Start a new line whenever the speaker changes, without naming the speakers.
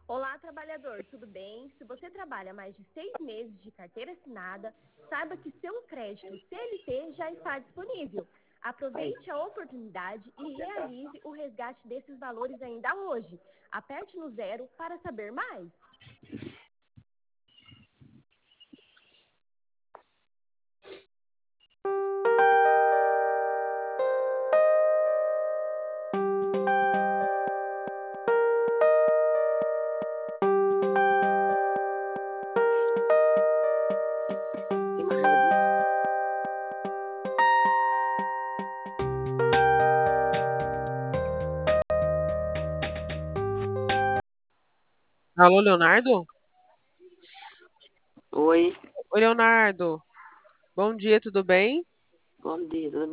Olá, trabalhador, tudo bem? Se você trabalha mais de 6 meses de carteira assinada, saiba que seu crédito CLT já está disponível. Aproveite a oportunidade e realize o resgate desses valores ainda hoje. Aperte no zero para saber mais. Tem uma raiva disso?
Alô, Leonardo?
Oi,
Oi, Leonardo. Bom dia, tudo bem?
bom dia, tudo